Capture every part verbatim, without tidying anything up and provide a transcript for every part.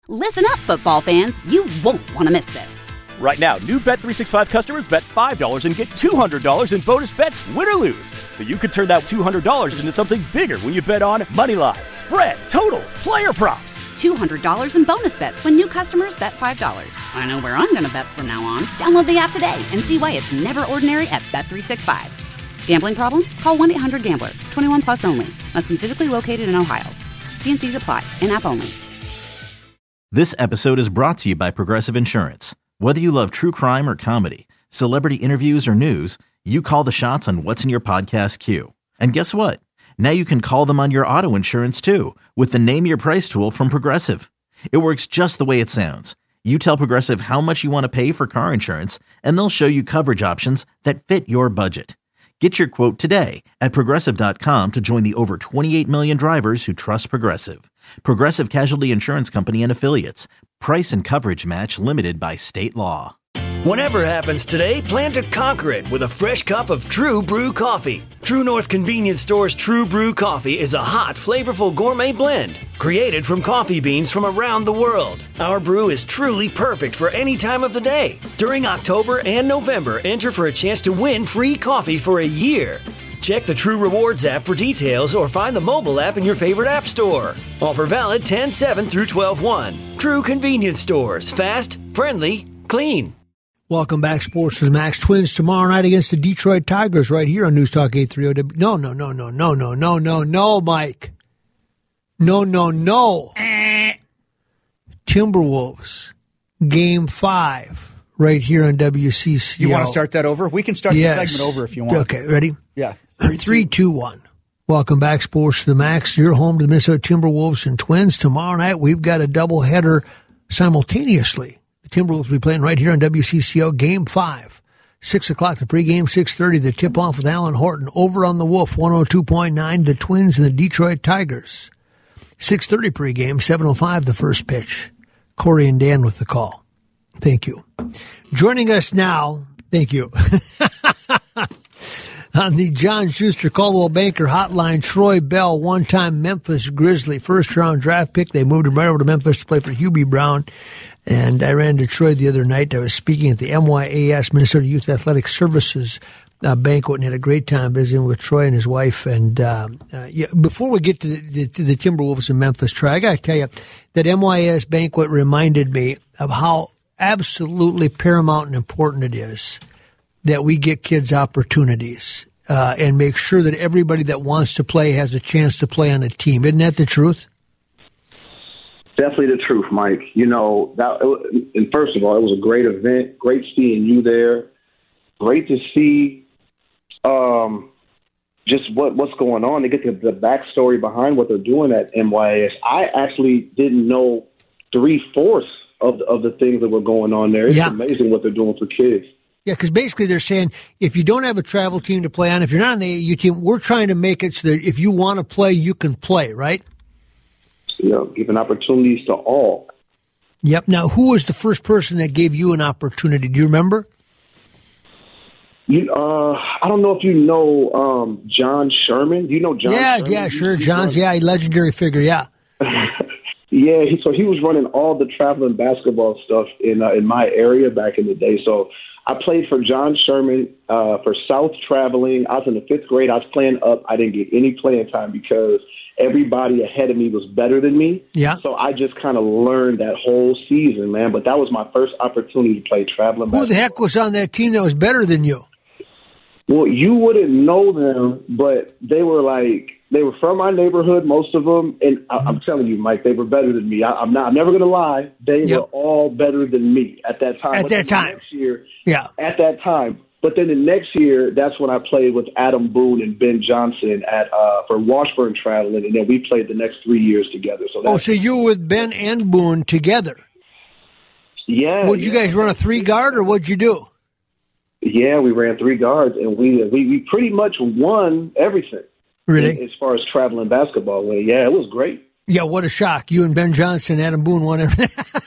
Listen up, football fans. You won't want to miss this. Right now, new Bet three sixty-five customers bet five dollars and get two hundred dollars in bonus bets, win or lose. So you could turn that two hundred dollars into something bigger when you bet on moneyline, spread, totals, player props. two hundred dollars in bonus bets when new customers bet five dollars. I know where I'm going to bet from now on. Download the app today and see why it's never ordinary at Bet three sixty-five. Gambling problem? Call one eight hundred gambler. twenty-one plus only. Must be physically located in Ohio. T and C's apply. In-app only. This episode is brought to you by Progressive Insurance. Whether you love true crime or comedy, celebrity interviews or news, you call the shots on what's in your podcast queue. And guess what? Now you can call them on your auto insurance too with the Name Your Price tool from Progressive. It works just the way it sounds. You tell Progressive how much you want to pay for car insurance, and they'll show you coverage options that fit your budget. Get your quote today at Progressive dot com to join the over twenty-eight million drivers who trust Progressive. Progressive Casualty Insurance Company and Affiliates. Price and coverage match limited by state law. Whatever happens today, plan to conquer it with a fresh cup of True Brew coffee. True North Convenience Store's True Brew coffee is a hot, flavorful gourmet blend created from coffee beans from around the world. Our brew is truly perfect for any time of the day. During October and November, enter for a chance to win free coffee for a year. Check the True Rewards app for details or find the mobile app in your favorite app store. Offer valid ten seven through twelve one. True Convenience Stores. Fast, friendly, clean. Welcome back, Sports to the Max. Twins tomorrow night against the Detroit Tigers right here on News Talk eight thirty W. No, no, no, no, no, no, no, no, no, Mike. No, no, no. Timberwolves, game five, right here on W C C O. You want to start that over? We can start yes. the segment over if you want. Okay, ready? Yeah. Three, Three two, one. Welcome back, Sports to the Max. You're home to the Minnesota Timberwolves and Twins. Tomorrow night, we've got a doubleheader simultaneously. The Timberwolves will be playing right here on W C C O, Game five. six o'clock, the pregame, six thirty, the tip-off with Alan Horton. Over on the Wolf, one oh two point nine, the Twins and the Detroit Tigers. six thirty pregame, seven oh five, the first pitch. Corey and Dan with the call. Thank you. Joining us now, thank you, on the John Schuster Coldwell Banker Hotline, Troy Bell, one-time Memphis Grizzly, first-round draft pick. They moved him right over to Memphis to play for Hubie Brown. And I ran to Troy the other night. I was speaking at the M Y A S, Minnesota Youth Athletic Services uh, banquet, and had a great time visiting with Troy and his wife. And uh, uh, yeah, before we get to the, the, to the Timberwolves in Memphis, Troy, I got to tell you that M Y A S banquet reminded me of how absolutely paramount and important it is that we get kids opportunities uh, and make sure that everybody that wants to play has a chance to play on a team. Isn't that the truth? Definitely the truth, Mike. You know, that, and first of all, it was a great event. Great seeing you there. Great to see um, just what, what's going on. They get the, the backstory behind what they're doing at M Y A S. I actually didn't know three-fourths of, of the things that were going on there. It's yeah. amazing what they're doing for kids. Yeah, because basically they're saying if you don't have a travel team to play on, if you're not on the A A U team, we're trying to make it so that if you want to play, you can play, right? You know, giving opportunities to all. Yep. Now, who was the first person that gave you an opportunity? Do you remember? You, uh, I don't know if you know um, John Sherman. Do you know John yeah, Sherman? Yeah, sure. John's, yeah, a legendary figure, yeah. yeah, he, so he was running all the traveling basketball stuff in uh, in my area back in the day. So I played for John Sherman uh, for South Traveling. I was in the fifth grade. I was playing up. I didn't get any playing time because everybody ahead of me was better than me. Yeah. So I just kind of learned that whole season, man. But that was my first opportunity to play traveling basketball. Who the heck was on that team that was better than you? Well, you wouldn't know them, but they were like, they were from my neighborhood, most of them. And I, I'm telling you, Mike, they were better than me. I, I'm not, I'm never going to lie. They yep. were all better than me at that time. At but that time. Next year, yeah. At that time. But then the next year, that's when I played with Adam Boone and Ben Johnson at uh, for Washburn Traveling, and then we played the next three years together. So oh, so you were with Ben and Boone together? Yeah. Would yeah. you guys run a three guard, or what'd you do? Yeah, we ran three guards, and we we, we pretty much won everything. Really? As far as traveling basketball went, yeah, it was great. Yeah, what a shock! You and Ben Johnson, Adam Boone won everything.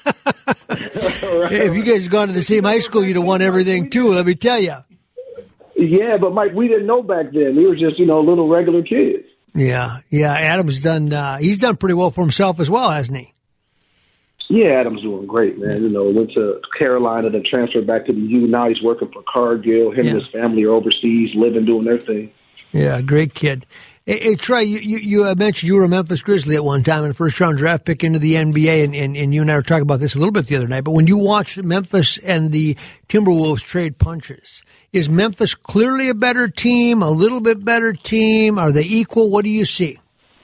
right. If you guys had gone to the same high school, you'd have won everything too. Let me tell you. Yeah, but Mike, we didn't know back then. We were just, you know, little regular kids. Yeah, yeah. Adam's done. Uh, he's done pretty well for himself as well, hasn't he? Yeah, Adam's doing great, man. You know, went to Carolina, then transferred back to the U. Now he's working for Cargill. Him yeah. and his family are overseas, living, doing their thing. Yeah, great kid. Hey, hey Trey, you, you, you uh, mentioned you were a Memphis Grizzly at one time and a first-round draft pick into the N B A, and, and, and you and I were talking about this a little bit the other night, but when you watched Memphis and the Timberwolves trade punches, is Memphis clearly a better team, a little bit better team? Are they equal? What do you see?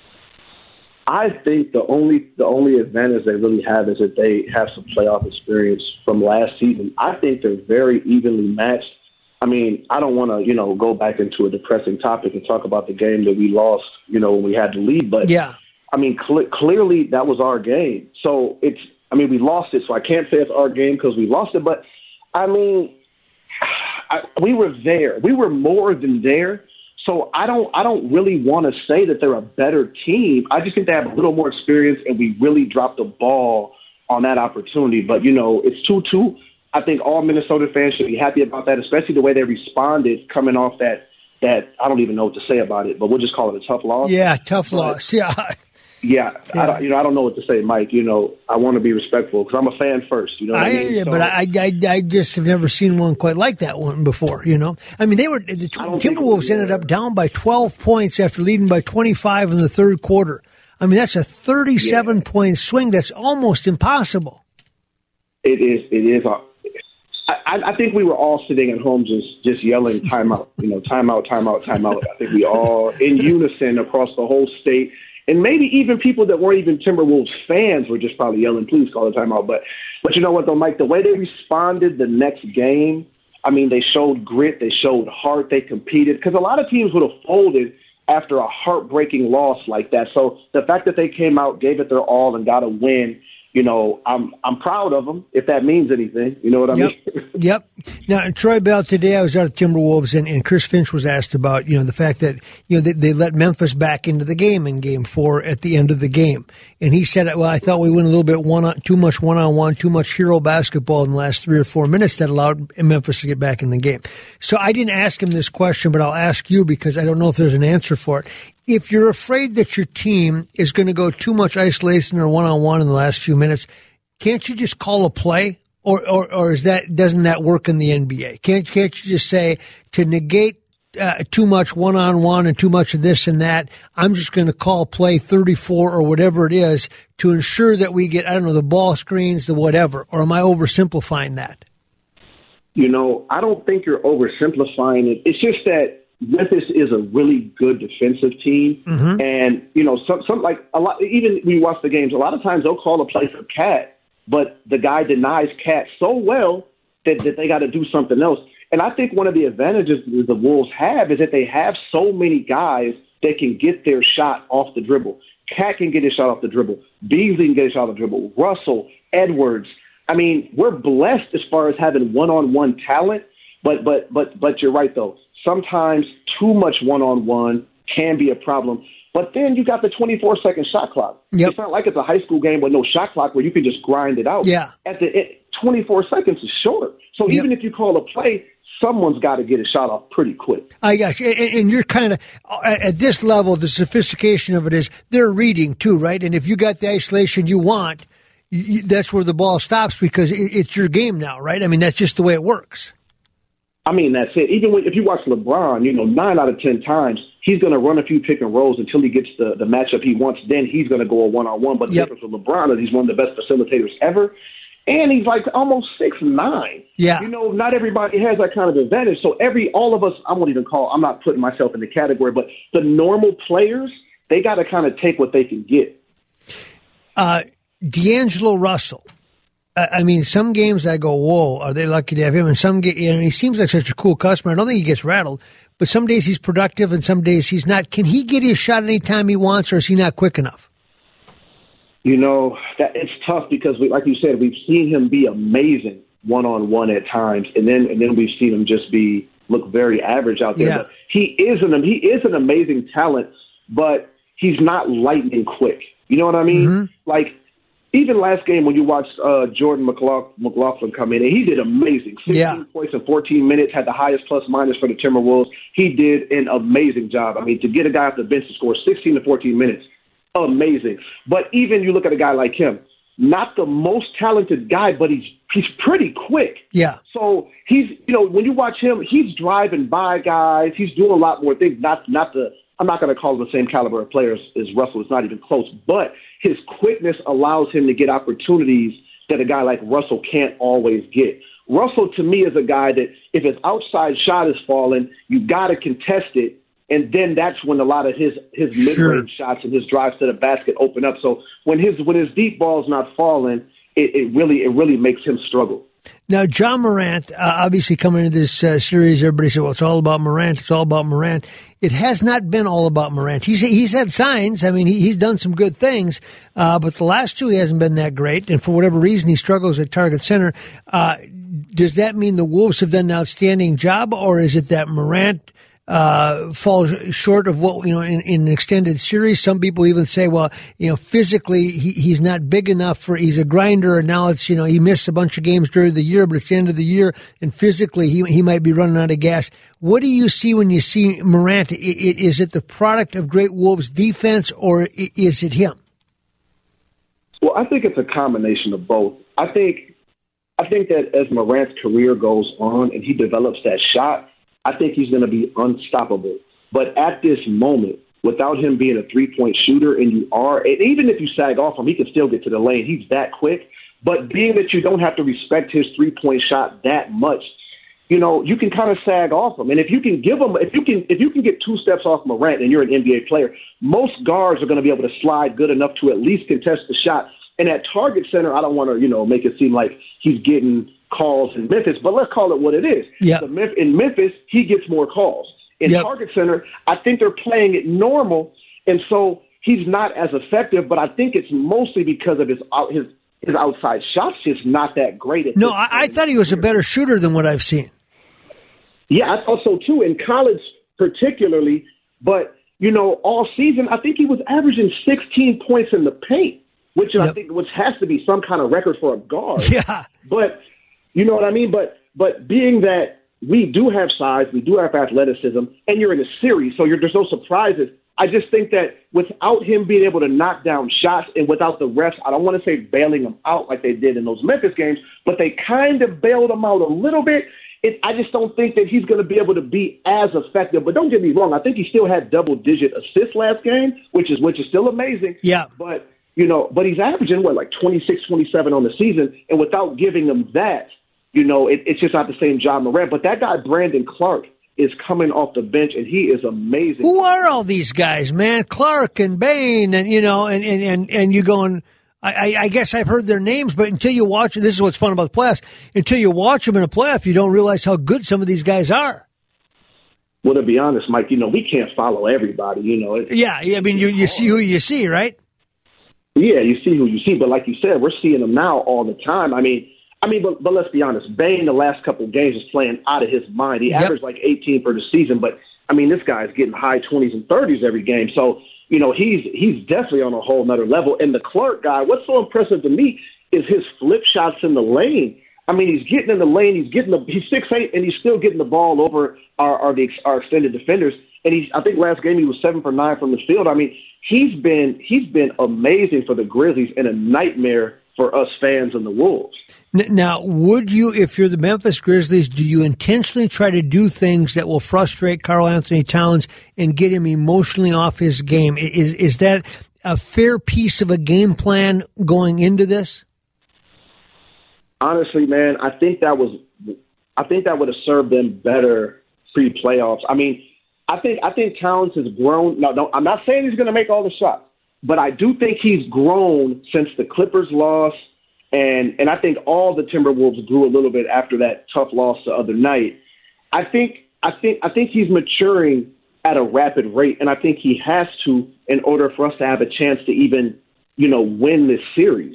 I think the only the only advantage they really have is that they have some playoff experience from last season. I think they're very evenly matched. I mean, I don't want to, you know, go back into a depressing topic and talk about the game that we lost, you know, when we had to lead. But, yeah. I mean, cl- clearly that was our game. So it's, I mean, we lost it, so I can't say it's our game because we lost it. But, I mean, I, we were there. We were more than there. So I don't I don't really want to say that they're a better team. I just think they have a little more experience, and we really dropped the ball on that opportunity. But, you know, it's two two. I think all Minnesota fans should be happy about that, especially the way they responded coming off that, that I don't even know what to say about it, but we'll just call it a tough loss. Yeah, tough but, loss, yeah. Yeah, yeah. I don't, you know, I don't know what to say, Mike. You know, I want to be respectful because I'm a fan first. You know what I, I mean? Yeah, so, but I, I, I just have never seen one quite like that one before. You know, I mean, they were the Timberwolves ended up down by twelve points after leading by twenty-five in the third quarter. I mean, that's a thirty-seven yeah. point swing. That's almost impossible. It is. It is. A, I, I think we were all sitting at home just, just yelling timeout. You know, timeout, timeout, timeout. I think we all in unison across the whole state. And maybe even people that weren't even Timberwolves fans were just probably yelling, please call the timeout. But but you know what, though, Mike, the way they responded the next game, I mean, they showed grit, they showed heart, they competed. Because a lot of teams would have folded after a heartbreaking loss like that. So the fact that they came out, gave it their all, and got a win, you know, I'm I'm proud of them, if that means anything. You know what I yep. mean? Yep. Now, Troy Bell, today I was out at Timberwolves, and, and Chris Finch was asked about, you know, the fact that, you know, they, they let Memphis back into the game in game four at the end of the game. And he said, well, I thought we went a little bit one on, too much one-on-one, too much hero basketball in the last three or four minutes that allowed Memphis to get back in the game. So I didn't ask him this question, but I'll ask you because I don't know if there's an answer for it. If you're afraid that your team is going to go too much isolation or one-on-one in the last few minutes, can't you just call a play? Or, or, or is that, doesn't that work in the N B A? Can't, can't you just say to negate uh, too much one-on-one and too much of this and that, I'm just going to call play thirty-four or whatever it is to ensure that we get, I don't know, the ball screens, the whatever, or am I oversimplifying that? You know, I don't think you're oversimplifying it. It's just that Memphis is a really good defensive team. Mm-hmm. And, you know, some, some like a lot, even when you watch the games, a lot of times they'll call a play for Cat, but the guy denies Cat so well that, that they got to do something else. And I think one of the advantages that the Wolves have is that they have so many guys that can get their shot off the dribble. Cat can get his shot off the dribble. Beasley can get his shot off the dribble. Russell, Edwards. I mean, we're blessed as far as having one-on-one talent, but but but but you're right, though. Sometimes too much one-on-one can be a problem. But then you got the twenty-four second shot clock. Yep. It's not like it's a high school game with no shot clock where you can just grind it out. Yeah. At the it, twenty-four seconds is short. So yep. even if you call a play, someone's got to get a shot off pretty quick. I got you. And, and you're kind of, at this level, the sophistication of it is they're reading too, right? And if you got the isolation you want, you, that's where the ball stops because it, it's your game now, right? I mean, that's just the way it works. I mean, that's it. Even when, if you watch LeBron, you know, nine out of ten times, he's going to run a few pick and rolls until he gets the, the matchup he wants. Then he's going to go a one-on-one. But the yep. difference with LeBron is he's one of the best facilitators ever. And he's like almost six nine. Yeah. You know, not everybody has that kind of advantage. So every, all of us, I won't even call, I'm not putting myself in the category, but the normal players, they got to kind of take what they can get. Uh, D'Angelo Russell. I mean, some games I go, whoa, are they lucky to have him? And some, you know, he seems like such a cool customer. I don't think he gets rattled, but some days he's productive and some days he's not. Can he get his shot anytime he wants, or is he not quick enough? You know, that it's tough because, we, like you said, we've seen him be amazing one-on-one at times, and then and then we've seen him just be look very average out there. Yeah. But he is an he is an amazing talent, but he's not lightning quick. You know what I mean? Mm-hmm. Like. Even last game when you watched uh, Jordan McLaughlin come in, and he did amazing. sixteen yeah. points in fourteen minutes, had the highest plus-minus for the Timberwolves. He did an amazing job. I mean, to get a guy off the bench to score sixteen to fourteen minutes, amazing. But even you look at a guy like him, not the most talented guy, but he's he's pretty quick. Yeah. So he's, you know, when you watch him, he's driving by guys. He's doing a lot more things. Not not the I'm not going to call him the same caliber of players as Russell. It's not even close. But his quickness allows him to get opportunities that a guy like Russell can't always get. Russell, to me, is a guy that if his outside shot is falling, you got to contest it. And then that's when a lot of his, his mid-range sure. shots and his drives to the basket open up. So when his when his deep ball's not falling, it, it really it really makes him struggle. Now, John Morant, uh, obviously coming into this uh, series, everybody said, well, it's all about Morant. It's all about Morant. It has not been all about Morant. He's he's had signs. I mean, he, he's done some good things, uh, but the last two he hasn't been that great. And for whatever reason, he struggles at target center. Uh, does that mean the Wolves have done an outstanding job, or is it that Morant uh, falls short of what, you know, in, in an extended series? Some people even say, well, you know, physically he, he's not big enough for, he's a grinder, and now it's, you know, he missed a bunch of games during the year, but it's the end of the year, and physically he he might be running out of gas. What do you see when you see Morant? Is it the product of great Wolves defense, or is it him? Well, I think it's a combination of both. I think, I think that as Morant's career goes on and he develops that shot, I think he's going to be unstoppable. But at this moment, without him being a three-point shooter, and you are, and even if you sag off him, he can still get to the lane. He's that quick. But being that you don't have to respect his three-point shot that much, you know, you can kind of sag off him. And if you can give him, if you can, if you can get two steps off Morant and you're an N B A player, most guards are going to be able to slide good enough to at least contest the shot. And at target center, I don't want to, you know, make it seem like he's getting calls in Memphis, but let's call it what it is. Yep. In Memphis, he gets more calls. In yep. target center, I think they're playing it normal, and so he's not as effective, but I think it's mostly because of his his his outside shots just not that great. At no, I, I thought he was a better shooter than what I've seen. Yeah, I thought so too, in college particularly, but, you know, all season, I think he was averaging sixteen points in the paint, which yep. I think which has to be some kind of record for a guard. Yeah. But you know what I mean? But but being that we do have size, we do have athleticism, and you're in a series, so you're, there's no surprises. I just think that without him being able to knock down shots and without the refs, I don't want to say bailing him out like they did in those Memphis games, but they kind of bailed him out a little bit. It, I just don't think that he's going to be able to be as effective. But don't get me wrong, I think he still had double-digit assists last game, which is which is still amazing. Yeah. But, you know, but he's averaging, what, like twenty-six, twenty-seven on the season, and without giving him that, you know, it, it's just not the same John Morant. But that guy, Brandon Clark, is coming off the bench, and he is amazing. Who are all these guys, man? Clark and Bain, and, you know, and, and, and, and you going, I, I guess I've heard their names, but until you watch, this is what's fun about the playoffs, until you watch them in a playoff, you don't realize how good some of these guys are. Well, to be honest, Mike, you know, we can't follow everybody, you know. It's, yeah, I mean, you, you see who you see, right? Yeah, you see who you see, but like you said, we're seeing them now all the time. I mean, I mean, but, but let's be honest. Bain, the last couple of games, is playing out of his mind. He yep. averaged like eighteen for the season, but, I mean, this guy's getting high twenties and thirties every game. So, you know, he's he's definitely on a whole nother level. And the Clark guy, what's so impressive to me is his flip shots in the lane. I mean, he's getting in the lane. He's getting the he's six eight, and he's still getting the ball over our our, the, our extended defenders. And he's I think last game he was seven for nine from the field. I mean, he's been he's been amazing for the Grizzlies and a nightmare for us fans and the Wolves. Now, would you, if you're the Memphis Grizzlies, do you intentionally try to do things that will frustrate Karl Anthony Towns and get him emotionally off his game? Is is that a fair piece of a game plan going into this? Honestly, man, I think that was, I think that would have served them better pre-playoffs. I mean, I think I think Towns has grown. No, no, I'm not saying he's going to make all the shots, but I do think he's grown since the Clippers loss. And and I think all the Timberwolves grew a little bit after that tough loss the other night. I think I think I think he's maturing at a rapid rate, and I think he has to in order for us to have a chance to even, you know, win this series.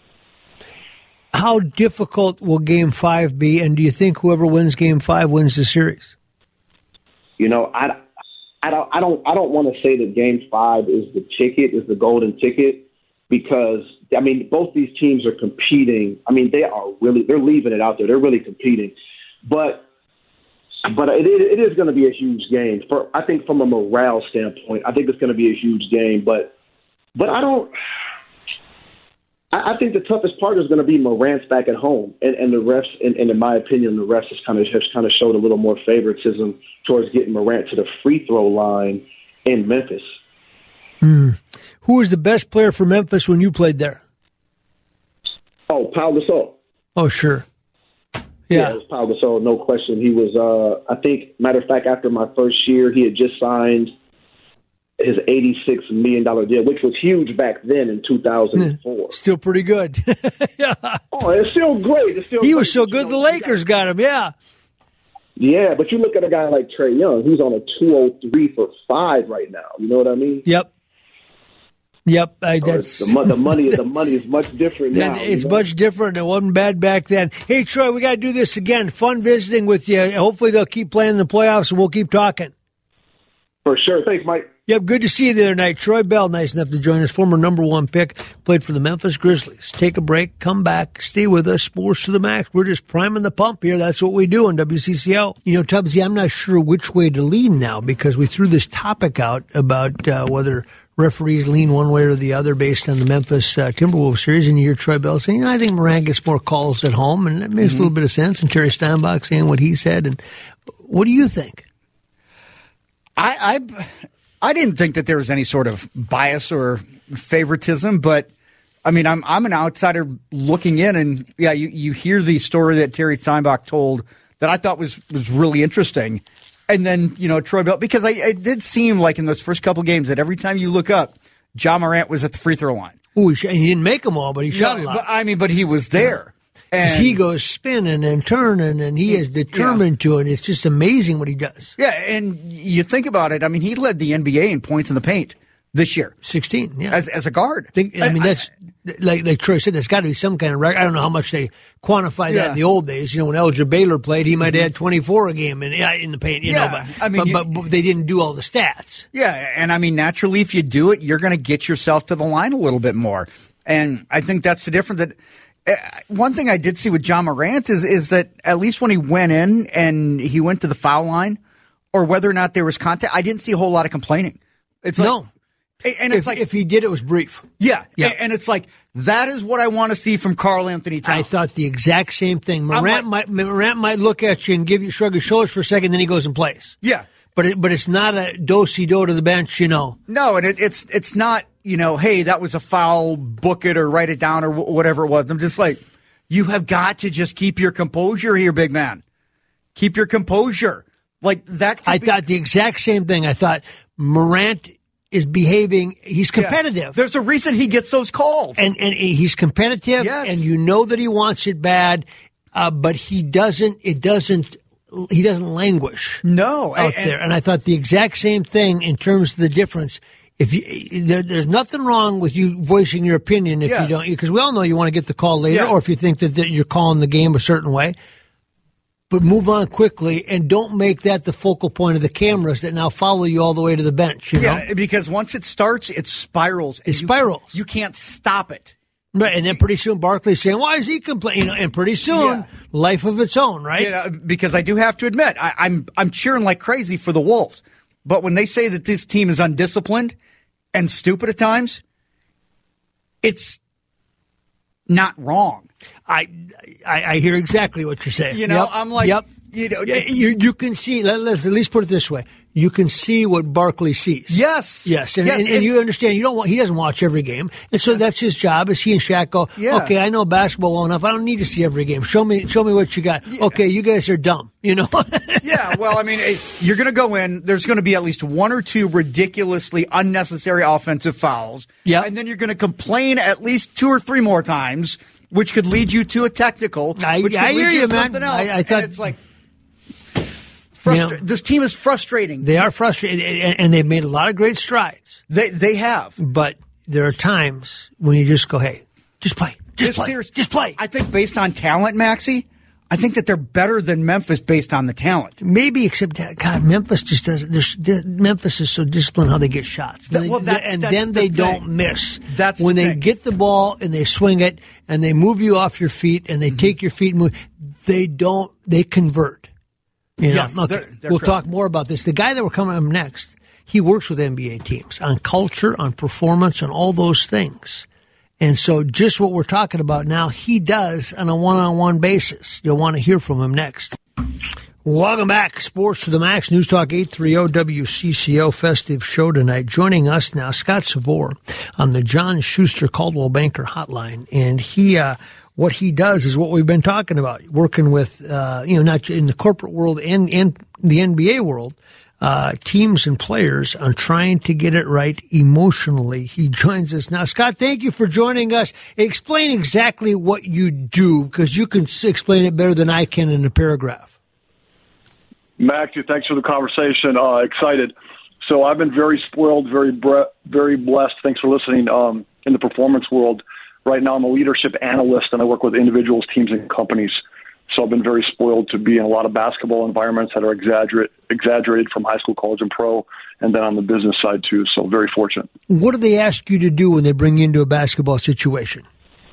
How difficult will Game Five be, and do you think whoever wins Game Five wins the series? You know, I, I don't I don't I don't want to say that Game Five is the ticket, is the golden ticket, because I mean, both these teams are competing. I mean, they are really, they're leaving it out there. They're really competing. But but it, it is going to be a huge game. For I think from a morale standpoint, I think it's going to be a huge game. But but I don't I, I think the toughest part is going to be Morant's back at home, and, and the refs, and, and in my opinion, the refs has kind of has kind of showed a little more favoritism towards getting Morant to the free throw line in Memphis. Mm. Who was the best player for Memphis when you played there? Oh, Pau Gasol. Oh, sure. Yeah, yeah it was Pau Gasol, no question. He was, uh, I think, matter of fact, after my first year, he had just signed his eighty-six million dollars deal, which was huge back then in two thousand four. Still pretty good. yeah. Oh, it's still great. It's still he great. was so good, the Lakers got him, yeah. Yeah, but you look at a guy like Trae Young, he's on a two oh three for five right now. You know what I mean? Yep. Yep, I, that's the, the money. The money is much different now. It's you know? much different. It wasn't bad back then. Hey, Troy, we got to do this again. Fun visiting with you. Hopefully, they'll keep playing in the playoffs, and we'll keep talking. For sure. Thanks, Mike. Yep, good to see you the other night. Troy Bell, nice enough to join us. Former number one pick, played for the Memphis Grizzlies. Take a break, come back, stay with us. Sports to the max. We're just priming the pump here. That's what we do on W C C L. You know, Tubbsy, I'm not sure which way to lean now because we threw this topic out about uh, whether referees lean one way or the other based on the Memphis uh, Timberwolves series, and you hear Troy Bell saying, I think Morant gets more calls at home, and that makes mm-hmm. a little bit of sense, and Terry Steinbach saying what he said. And what do you think? I, I I didn't think that there was any sort of bias or favoritism, but I mean, I'm I'm an outsider looking in, and yeah, you, you hear the story that Terry Steinbach told that I thought was, was really interesting, and then you know Troy Bell, because I, it did seem like in those first couple games that every time you look up, Ja Morant was at the free throw line. Oh, he, he didn't make them all, but he shot no, a lot. But, I mean, but he was there. And he goes spinning and turning, and he is determined yeah. to it. It's just amazing what he does. Yeah, and you think about it. I mean, he led the N B A in points in the paint this year. sixteen, yeah. As as a guard. Think, I mean, I, that's, I, like like Troy said, there's got to be some kind of record. I don't know how much they quantify that yeah. in the old days. You know, when Elgin Baylor played, he might have had twenty-four a game in, in the paint, you yeah, know, but, I mean, but, you, but, but they didn't do all the stats. Yeah, and I mean, naturally, if you do it, you're going to get yourself to the line a little bit more. And I think that's the difference that – Uh, one thing I did see with Ja Morant is is that at least when he went in and he went to the foul line, or whether or not there was contact, I didn't see a whole lot of complaining. It's like, no, and it's if, like if he did, it was brief. Yeah, yeah. And it's like that is what I want to see from Karl Anthony Towns. I thought the exact same thing. Morant like, might Morant might look at you and give you shrug his shoulders for a second, then he goes and plays. Yeah, but it, but it's not a do-si-do to the bench, you know. No, and it, it's it's not you know, hey, that was a foul, book it or write it down or w- whatever it was. I'm just like. You have got to just keep your composure here, big man. Keep your composure. Like that. I be- thought the exact same thing. I thought Morant is behaving. He's competitive. Yeah. There's a reason he gets those calls. And and he's competitive, yes. and you know that he wants it bad, uh, but he doesn't, it doesn't, he doesn't languish. No. Out and, there. And I thought the exact same thing in terms of the difference. If you, there, there's nothing wrong with you voicing your opinion if yes. you don't, because we all know you want to get the call later, yeah. or if you think that, that you're calling the game a certain way. But move on quickly and don't make that the focal point of the cameras that now follow you all the way to the bench. You yeah, know? Because once it starts, it spirals. It spirals. You, you can't stop it. Right, and then pretty soon Barkley's saying, "Why is he complaining?" You know, and pretty soon, yeah. life of its own, right? You know, because I do have to admit, I, I'm I'm cheering like crazy for the Wolves. But when they say that this team is undisciplined and stupid at times, it's not wrong. I, I I hear exactly what you're saying. You know, yep. I'm like, yep. you know, you you can see. Let, let's at least put it this way: you can see what Barkley sees. Yes, yes, and, yes, and, and, and you understand. You don't want. He doesn't watch every game, and so that's his job. Is he and Shaq go? Yeah. Okay, I know basketball well enough. I don't need to see every game. Show me, show me what you got. Yeah. Okay, you guys are dumb. You know. Yeah, well, I mean, you're going to go in. There's going to be at least one or two ridiculously unnecessary offensive fouls. Yeah, and then you're going to complain at least two or three more times, which could lead you to a technical. I, which could I lead hear you you, to man. something else. I, I thought and it's like frustra- you know, this team is frustrating. They are frustrated, and, and they've made a lot of great strides. They they have, but there are times when you just go, "Hey, just play, just this play, series, just play." I think based on talent, Maxie, I think that they're better than Memphis based on the talent. Maybe, except that, God, Memphis just doesn't. Memphis is so disciplined how they get shots. That, well, that's, and that's then the they thing. don't miss. That's when the they thing. get the ball and they swing it and they move you off your feet and they mm-hmm. take your feet and move. They don't. They convert. You know? Yes, okay. they're, they're we'll correct. talk more about this. The guy that we're coming up next, he works with N B A teams on culture, on performance, on all those things. And so just what we're talking about now, he does on a one-on-one basis. You'll want to hear from him next. Welcome back. Sports to the Max. News Talk eight thirty W C C O festive show tonight. Joining us now, Scott Savor on the John Schuster Coldwell Banker Hotline. And he, uh, what he does is what we've been talking about, working with, uh, you know, not in the corporate world and, and the N B A world, uh, teams and players on trying to get it right emotionally. He joins us now. Scott, thank you for joining us. Explain exactly what you do, because you can explain it better than I can in a paragraph. Max, thanks for the conversation. Uh, excited. So I've been very spoiled, very bre- very blessed. Thanks for listening. Um, in the performance world, right now I'm a leadership analyst, and I work with individuals, teams, and companies. So I've been very spoiled to be in a lot of basketball environments that are exaggerate, exaggerated from high school, college, and pro, and then on the business side too. So very fortunate. What do they ask you to do when they bring you into a basketball situation?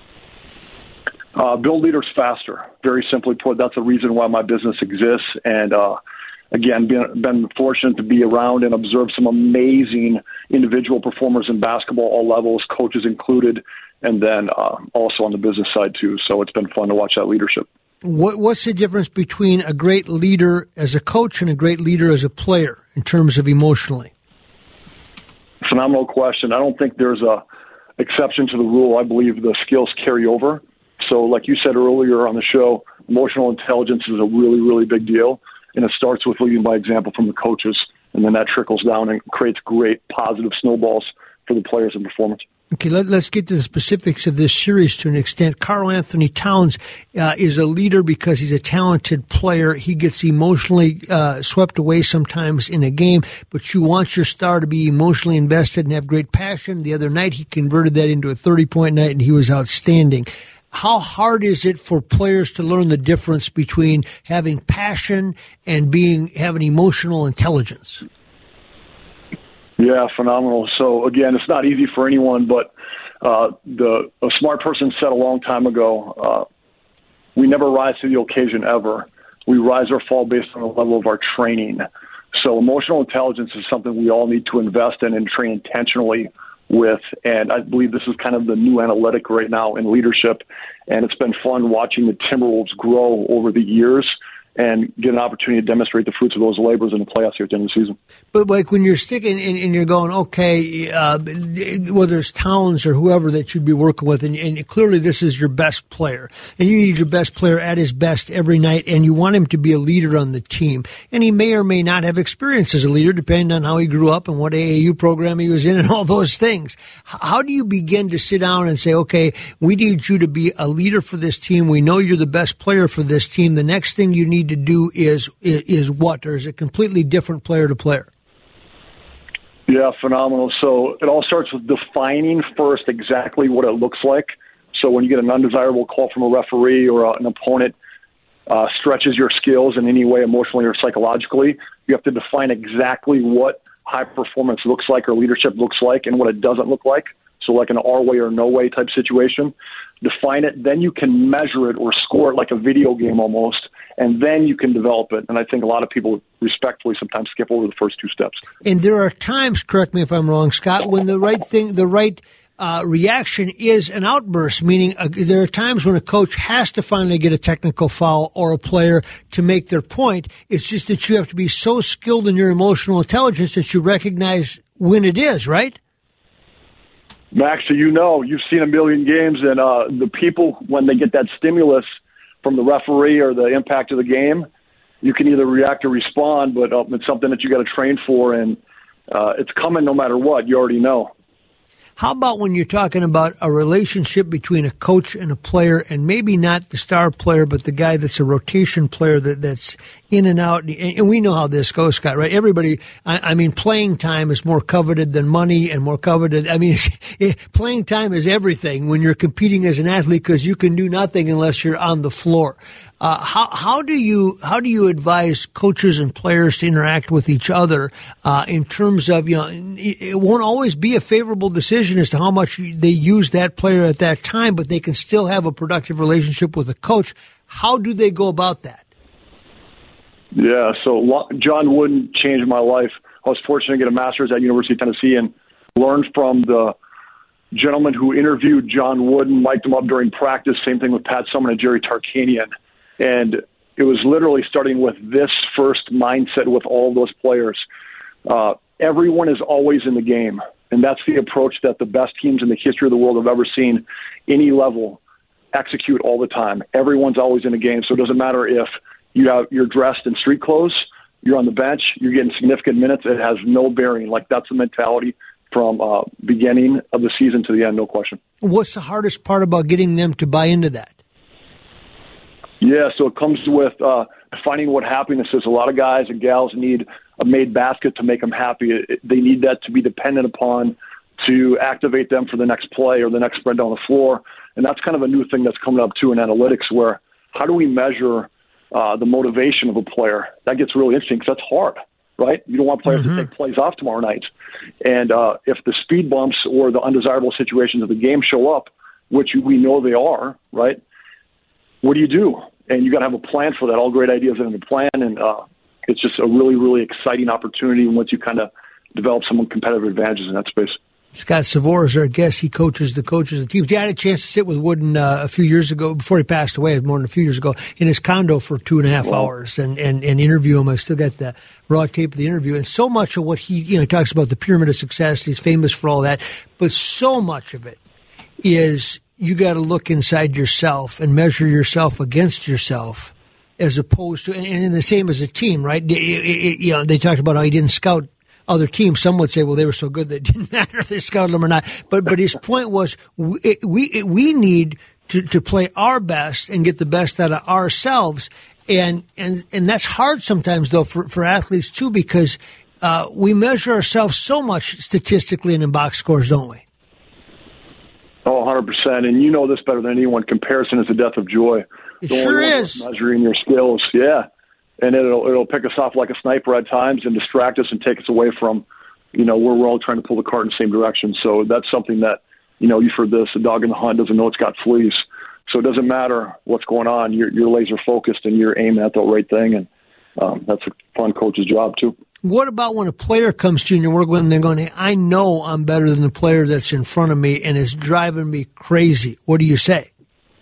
Uh, build leaders faster. Very simply put, that's the reason why my business exists. And uh, again, been, been fortunate to be around and observe some amazing individual performers in basketball, all levels, coaches included, and then uh, also on the business side too. So it's been fun to watch that leadership. What, what's the difference between a great leader as a coach and a great leader as a player in terms of emotionally? Phenomenal question. I don't think there's a exception to the rule. I believe the skills carry over. So like you said earlier on the show, emotional intelligence is a really, really big deal. And it starts with leading by example from the coaches. And then that trickles down and creates great positive snowballs for the players and performance. Okay, let, let's get to the specifics of this series to an extent. Karl Anthony Towns uh, is a leader because he's a talented player. He gets emotionally uh, swept away sometimes in a game, but you want your star to be emotionally invested and have great passion. The other night, he converted that into a thirty-point night, and he was outstanding. How hard is it for players to learn the difference between having passion and being having emotional intelligence? Yeah, phenomenal. So again, it's not easy for anyone, but uh, the a smart person said a long time ago, uh, we never rise to the occasion ever. We rise or fall based on the level of our training. So emotional intelligence is something we all need to invest in and train intentionally with. And I believe this is kind of the new analytic right now in leadership. And it's been fun watching the Timberwolves grow over the years and get an opportunity to demonstrate the fruits of those labors in the playoffs here at the end of the season. But like when you're sticking and, and you're going, okay, uh, whether it's Towns or whoever that you'd be working with, and, and clearly this is your best player, and you need your best player at his best every night, and you want him to be a leader on the team. And he may or may not have experience as a leader, depending on how he grew up and what A A U program he was in and all those things. How do you begin to sit down and say, okay, we need you to be a leader for this team. We know you're the best player for this team. The next thing you need to do is, is is what, or is it completely different player to player? Yeah, phenomenal. So it all starts with defining first exactly what it looks like. So when you get an undesirable call from a referee or a, an opponent uh, stretches your skills in any way, emotionally or psychologically, you have to define exactly what high performance looks like or leadership looks like and what it doesn't look like. So like an our way or no way type situation. Define it, then you can measure it or score it like a video game almost, and then you can develop it. And I think a lot of people respectfully sometimes skip over the first two steps. And there are times, correct me if I'm wrong, Scott, when the right thing, the right uh, reaction is an outburst, meaning uh, there are times when a coach has to finally get a technical foul or a player to make their point. It's just that you have to be so skilled in your emotional intelligence that you recognize when it is, right? Max, so you know, you've seen a million games, and uh, the people, when they get that stimulus from the referee or the impact of the game, you can either react or respond, but uh, it's something that you got to train for, and uh, it's coming no matter what. You already know. How about when you're talking about a relationship between a coach and a player, and maybe not the star player, but the guy that's a rotation player that, that's in and out? And we know how this goes, Scott, right? Everybody, I, I mean, playing time is more coveted than money and more coveted. I mean, playing time is everything when you're competing as an athlete because you can do nothing unless you're on the floor. Uh, how, how do you, how do you advise coaches and players to interact with each other, uh, in terms of, you know, it won't always be a favorable decision as to how much they use that player at that time, but they can still have a productive relationship with a coach. How do they go about that? Yeah, so John Wooden changed my life. I was fortunate to get a master's at University of Tennessee and learn from the gentleman who interviewed John Wooden, mic'd him up during practice. Same thing with Pat Summerall and Jerry Tarkanian. And it was literally starting with this first mindset with all those players. Uh, everyone is always in the game. And that's the approach that the best teams in the history of the world have ever seen, any level, execute all the time. Everyone's always in the game. So it doesn't matter if you have, you're dressed in street clothes, you're on the bench, you're getting significant minutes. It has no bearing. Like, that's the mentality from uh, beginning of the season to the end, no question. What's the hardest part about getting them to buy into that? Yeah, so it comes with uh, defining what happiness is. A lot of guys and gals need a made basket to make them happy. It, they need that to be dependent upon to activate them for the next play or the next sprint down the floor. And that's kind of a new thing that's coming up, too, in analytics, where how do we measure uh, the motivation of a player? That gets really interesting because that's hard, right? You don't want players mm-hmm. to take plays off tomorrow night. And uh, if the speed bumps or the undesirable situations of the game show up, which we know they are, right, what do you do? And you got to have a plan for that. All great ideas in the plan, and uh, it's just a really, really exciting opportunity once you kind of develop some competitive advantages in that space. Scott Savor is our guest. He coaches the coaches of the teams. Yeah, I had a chance to sit with Wooden uh, a few years ago, before he passed away, more than a few years ago, in his condo for two and a half wow. hours and, and, and interview him. I still got the raw tape of the interview. And so much of what he, you know, he talks about the pyramid of success. He's famous for all that. But so much of it is you got to look inside yourself and measure yourself against yourself, as opposed to, and, and the same as a team, right? It, it, you know, they talked about how he didn't scout other teams. Some would say, well, they were so good that it didn't matter if they scouted them or not. But but his point was, we we, we need to, to play our best and get the best out of ourselves. And and, and that's hard sometimes, though, for, for athletes, too, because uh, we measure ourselves so much statistically and in box scores, don't we? Oh, one hundred percent. And you know this better than anyone. Comparison is the death of joy. It sure is. Measuring your skills, yeah. And it'll it'll pick us off like a sniper at times and distract us and take us away from, you know, where we're all trying to pull the cart in the same direction. So that's something that, you know, you've heard this, a dog in the hunt doesn't know it's got fleas. So it doesn't matter what's going on. You're, you're laser focused and you're aiming at the right thing. And um, that's a fun coach's job, too. What about when a player comes to you and you work with them and they're going, hey, I know I'm better than the player that's in front of me and it's driving me crazy. What do you say?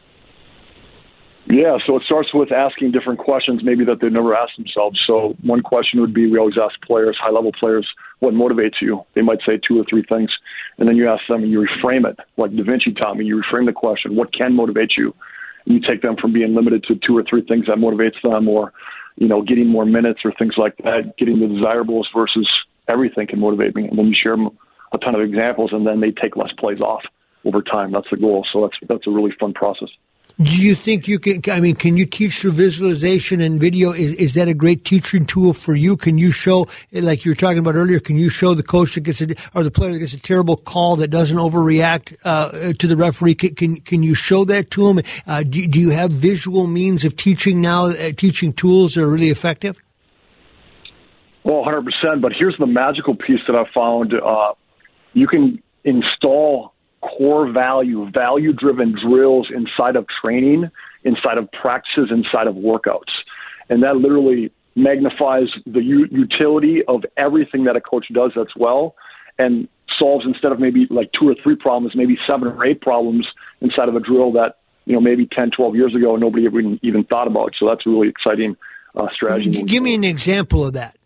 Yeah, so it starts with asking different questions maybe that they've never asked themselves. So one question would be, we always ask players, high-level players, what motivates you? They might say two or three things. And then you ask them and you reframe it, like Da Vinci taught me. You reframe the question, what can motivate you? And you take them from being limited to two or three things that motivates them, or, you know, getting more minutes or things like that, getting the desirables versus everything can motivate me. And then you share them a ton of examples, and then they take less plays off over time. That's the goal. So that's that's a really fun process. Do you think you can, I mean, can you teach through visualization and video? Is, is that a great teaching tool for you? Can you show, like you were talking about earlier, can you show the coach that gets a, or the player that gets a terrible call that doesn't overreact uh, to the referee? Can, can can you show that to him? Uh, do, do you have visual means of teaching now, uh, teaching tools that are really effective? Well, one hundred percent. But here's the magical piece that I've found. Uh, you can install core value, value-driven drills inside of training, inside of practices, inside of workouts. And that literally magnifies the u- utility of everything that a coach does that's well, and solves, instead of maybe like two or three problems, maybe seven or eight problems inside of a drill that, you know, maybe ten, twelve years ago nobody even, even thought about. So that's a really exciting uh, strategy. Give me an example of that.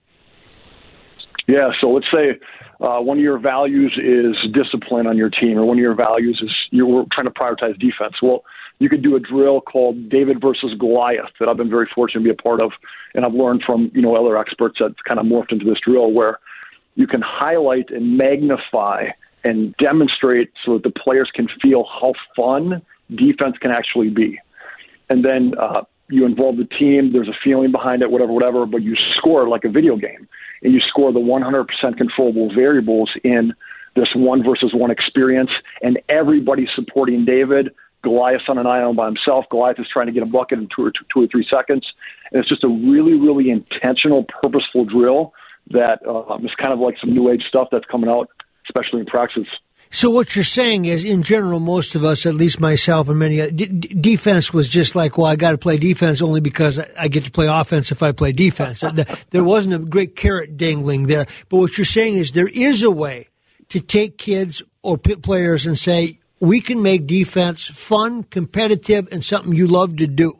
Yeah, so let's say uh, one of your values is discipline on your team, or one of your values is you're trying to prioritize defense. Well, you could do a drill called David versus Goliath that I've been very fortunate to be a part of, and I've learned from, you know, other experts that kind of morphed into this drill, where you can highlight and magnify and demonstrate so that the players can feel how fun defense can actually be. And then uh, you involve the team, there's a feeling behind it, whatever, whatever, but you score like a video game. And you score the one hundred percent controllable variables in this one versus one experience, and everybody's supporting David. Goliath's on an island by himself. Goliath is trying to get a bucket in two or, two, two or three seconds. And it's just a really, really intentional, purposeful drill that uh, is kind of like some new age stuff that's coming out, especially in practice. So what you're saying is, in general, most of us, at least myself and many, d- d- defense was just like, well, I got to play defense only because I get to play offense if I play defense. There wasn't a great carrot dangling there. But what you're saying is there is a way to take kids or pit players and say, we can make defense fun, competitive, and something you love to do?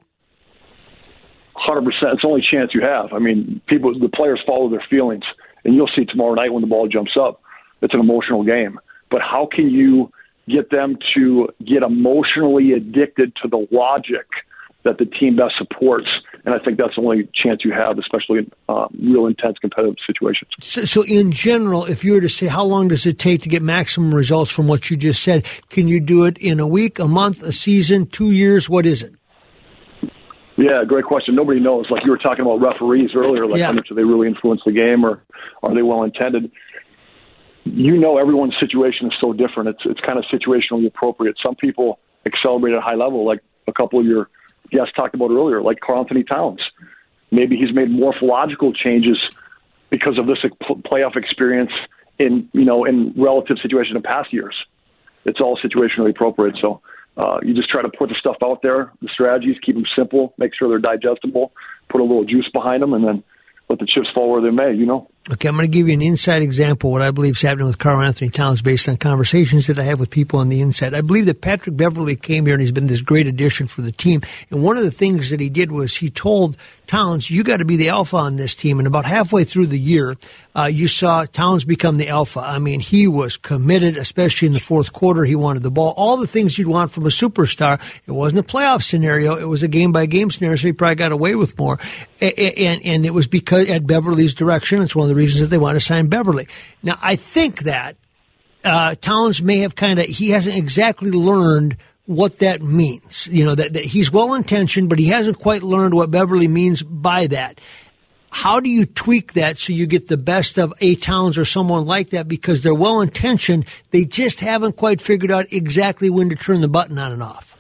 one hundred percent. It's the only chance you have. I mean, people, the players follow their feelings, and you'll see tomorrow night when the ball jumps up. It's an emotional game. But how can you get them to get emotionally addicted to the logic that the team best supports? And I think that's the only chance you have, especially in uh, real intense competitive situations. So, so in general, if you were to say how long does it take to get maximum results from what you just said, can you do it in a week, a month, a season, two years? What is it? Yeah, great question. Nobody knows. Like you were talking about referees earlier, like yeah. how much do they really influence the game, or are they well-intended? You know, everyone's situation is so different. It's it's kind of situationally appropriate. Some people accelerate at a high level, like a couple of your guests talked about earlier, like Karl-Anthony Towns. Maybe he's made morphological changes because of this playoff experience in, you know, in relative situation in past years. It's all situationally appropriate. So uh, you just try to put the stuff out there, the strategies, keep them simple, make sure they're digestible, put a little juice behind them, and then let the chips fall where they may, you know. Okay, I'm going to give you an inside example of what I believe is happening with Karl-Anthony Towns based on conversations that I have with people on the inside. I believe that Patrick Beverley came here and he's been this great addition for the team. And one of the things that he did was he told Towns, you got to be the alpha on this team. And about halfway through the year, uh, you saw Towns become the alpha. I mean, he was committed, especially in the fourth quarter. He wanted the ball. All the things you'd want from a superstar. It wasn't a playoff scenario. It was a game-by-game scenario, so he probably got away with more. And, and, and it was because at Beverley's direction. It's one of the reasons that they wanted to sign Beverley. Now, I think that uh, Towns may have kind of, he hasn't exactly learned what that means. You know, that, that he's well-intentioned, but he hasn't quite learned what Beverley means by that. How do you tweak that so you get the best of a Towns or someone like that? Because they're well-intentioned, they just haven't quite figured out exactly when to turn the button on and off.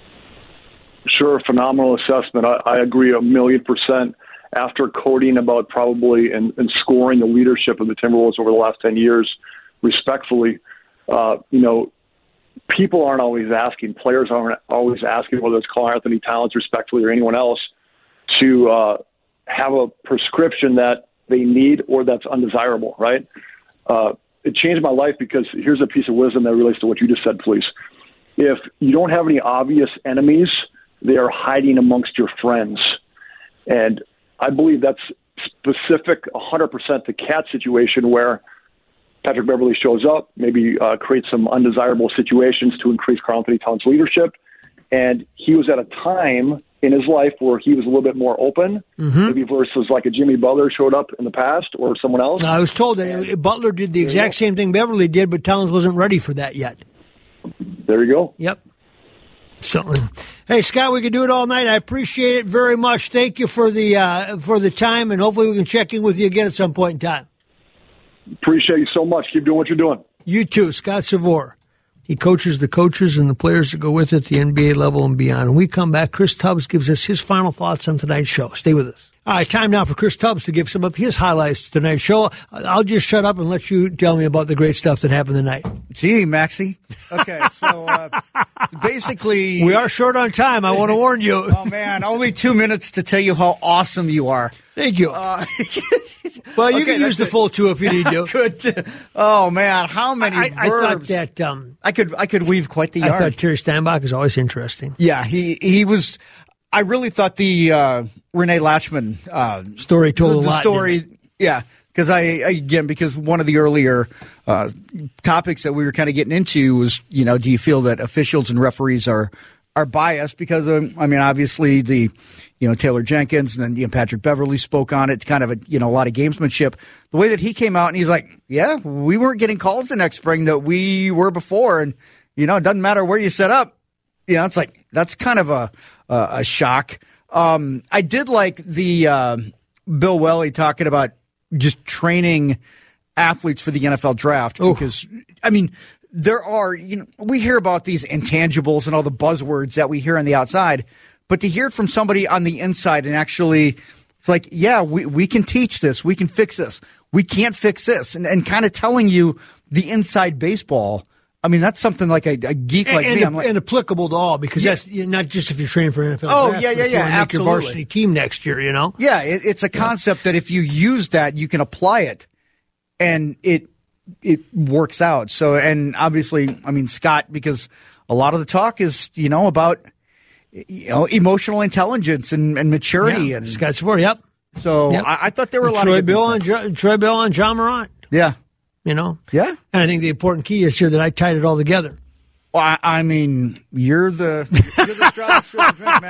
Sure, phenomenal assessment. I, I agree a million percent. After coding about probably and, and scoring the leadership of the Timberwolves over the last ten years, respectfully, uh, you know, people aren't always asking, players aren't always asking, whether it's Karl-Anthony Towns, respectfully, or anyone else, to uh, have a prescription that they need or that's undesirable, right? Uh, it changed my life because here's a piece of wisdom that relates to what you just said, please. If you don't have any obvious enemies, they are hiding amongst your friends. And I believe that's specific one hundred percent to Cat's situation where Patrick Beverley shows up, maybe uh, creates some undesirable situations to increase Karl-Anthony Towns' leadership. And he was at a time in his life where he was a little bit more open, mm-hmm. maybe versus like a Jimmy Butler showed up in the past or someone else. I was told that and Butler did the exact same thing Beverley did, but Towns wasn't ready for that yet. There you go. Yep. So, hey, Scott, we could do it all night. I appreciate it very much. Thank you for the uh, for the time, and hopefully we can check in with you again at some point in time. Appreciate you so much. Keep doing what you're doing. You too, Scott Savor. He coaches the coaches and the players that go with it at the N B A level and beyond. When we come back, Chris Tubbs gives us his final thoughts on tonight's show. Stay with us. All right, time now for Chris Tubbs to give some of his highlights to tonight's show. I'll just shut up and let you tell me about the great stuff that happened tonight. Gee, Maxie. Okay, so uh, basically... We are short on time, I want to warn you. Oh, man, only two minutes to tell you how awesome you are. Thank you. Uh, well, you okay, can use the full two if you need to. Good. Oh, man, how many I, verbs. I thought that... Um, I could I could weave quite the yarn. I thought Terry Steinbach is always interesting. Yeah, he, he was... I really thought the uh, Renee Latchman uh, story told the, a the lot. Story, yeah, because I again because one of the earlier uh, topics that we were kind of getting into was, you know, do you feel that officials and referees are are biased? Because um, I mean, obviously the you know Taylor Jenkins and then you know, Patrick Beverley spoke on it, kind of a you know a lot of gamesmanship. The way that he came out and he's like, yeah, we weren't getting calls the next spring that we were before, and you know, it doesn't matter where you set up. You know, it's like that's kind of a uh, a shock. Um, I did like the uh, Bill Welly talking about just training athletes for the N F L draft Oof. because I mean there are you know we hear about these intangibles and all the buzzwords that we hear on the outside, but to hear it from somebody on the inside and actually it's like yeah we we can teach this, we can fix this, we can't fix this, and and kind of telling you the inside baseball. I mean, that's something like a, a geek like and, me. And, I'm like, and applicable to all, because yeah. that's not just if you're training for an N F L oh, draft, yeah, yeah, yeah, make absolutely. your varsity team next year, you know? Yeah, it, it's a concept yeah. that if you use that, you can apply it, and it it works out. So, and obviously, I mean, Scott, because a lot of the talk is, you know, about, you know, emotional intelligence and, and maturity. Yeah, and Scott Support, yep. So Yep. I, I thought there were a lot Troy of good Bill and things. jo- Troy Bill and John Morant. Yeah. You know? Yeah. And I think the important key is here that I tied it all together. Well, I, I mean, you're the, you're the straw that stirs the drink,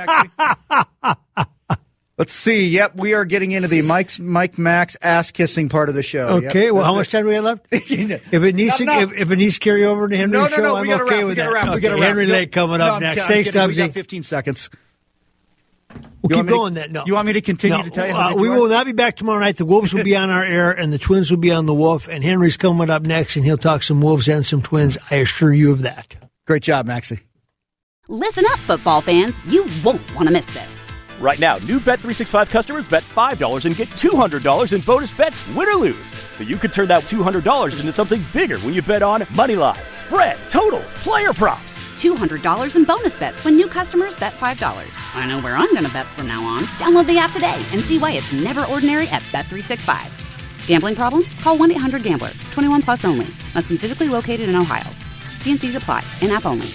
Maxie. Let's see. Yep, we are getting into the Mike's Mike Max ass kissing part of the show. Okay, Yep, well, how that's much it. time do we have left? If it needs Not to, enough. if, if it needs to carry over to Henry's No, no, show, no. I'm We got to okay wrap. We with got to that. wrap. We Okay, got to wrap. Henry No, Lake coming no, up I'm next. kidding, Thanks, I'm kidding. We got Tubbsy. fifteen seconds. We'll You keep want me to- going then. No. You want me to continue No, to tell you? uh, How we will not be back tomorrow night. The Wolves will be on our air, and the Twins will be on the Wolf. And Henry's coming up next, and he'll talk some Wolves and some Twins. I assure you of that. Great job, Maxie. Listen up, football fans. You won't want to miss this. Right now, new Bet three sixty-five customers bet five dollars and get two hundred dollars in bonus bets, win or lose. So you could turn that two hundred dollars into something bigger when you bet on moneyline, spread, totals, player props. two hundred dollars in bonus bets when new customers bet five dollars. I know where I'm going to bet from now on. Download the app today and see why it's never ordinary at Bet three sixty-five. Gambling problem? Call one eight hundred gambler. twenty-one plus only. Must be physically located in Ohio. T and C's apply. In-app only.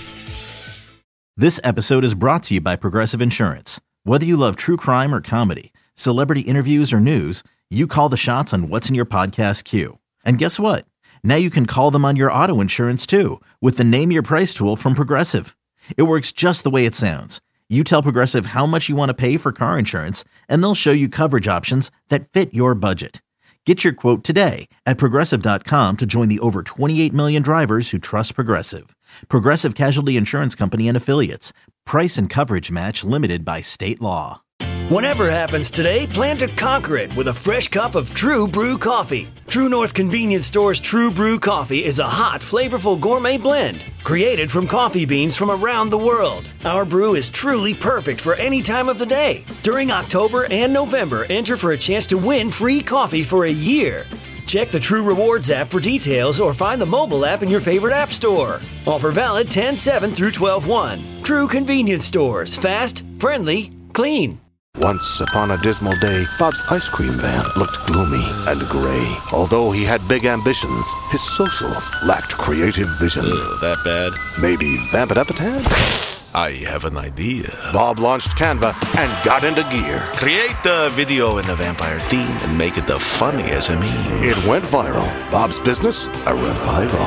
This episode is brought to you by Progressive Insurance. Whether you love true crime or comedy, celebrity interviews or news, you call the shots on what's in your podcast queue. And guess what? Now you can call them on your auto insurance too with the Name Your Price tool from Progressive. It works just the way it sounds. You tell Progressive how much you want to pay for car insurance, and they'll show you coverage options that fit your budget. Get your quote today at Progressive dot com to join the over twenty-eight million drivers who trust Progressive. Progressive Casualty Insurance Company and Affiliates. Price and coverage match limited by state law. Whatever happens today, plan to conquer it with a fresh cup of True Brew coffee. True North Convenience Store's True Brew coffee is a hot, flavorful gourmet blend created from coffee beans from around the world. Our brew is truly perfect for any time of the day. During October and November, enter for a chance to win free coffee for a year. Check the True Rewards app for details or find the mobile app in your favorite app store. Offer valid ten seven through twelve one. True Convenience Stores. Fast, friendly, clean. Once upon a dismal day, Bob's ice cream van looked gloomy and gray. Although he had big ambitions, his socials lacked creative vision. Ugh, that bad? Maybe vamp it up a tad? I have an idea. Bob launched Canva and got into gear. Create the video in the vampire theme and make it the funniest of me. It went viral. Bob's business, a revival.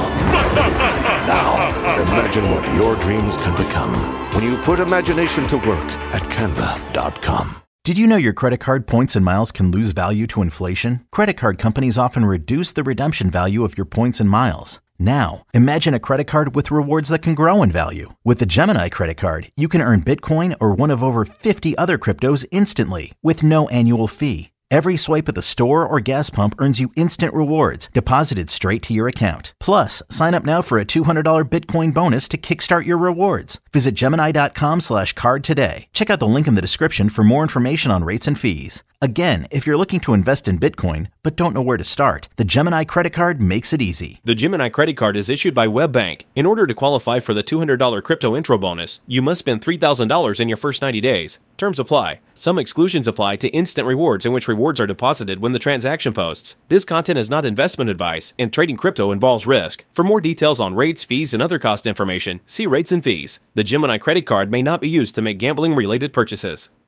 Now, imagine what your dreams can become when you put imagination to work at canva dot com. Did you know your credit card points and miles can lose value to inflation? Credit card companies often reduce the redemption value of your points and miles. Now, imagine a credit card with rewards that can grow in value. With the Gemini credit card, you can earn Bitcoin or one of over fifty other cryptos instantly with no annual fee. Every swipe at the store or gas pump earns you instant rewards deposited straight to your account. Plus, sign up now for a two hundred dollars Bitcoin bonus to kickstart your rewards. Visit Gemini.com slash card today. Check out the link in the description for more information on rates and fees. Again, if you're looking to invest in Bitcoin but don't know where to start, the Gemini credit card makes it easy. The Gemini credit card is issued by WebBank. In order to qualify for the two hundred dollars crypto intro bonus, you must spend three thousand dollars in your first ninety days. Terms apply. Some exclusions apply to instant rewards in which rewards are deposited when the transaction posts. This content is not investment advice, and trading crypto involves risk. For more details on rates, fees, and other cost information, see rates and fees. The Gemini credit card may not be used to make gambling-related purchases.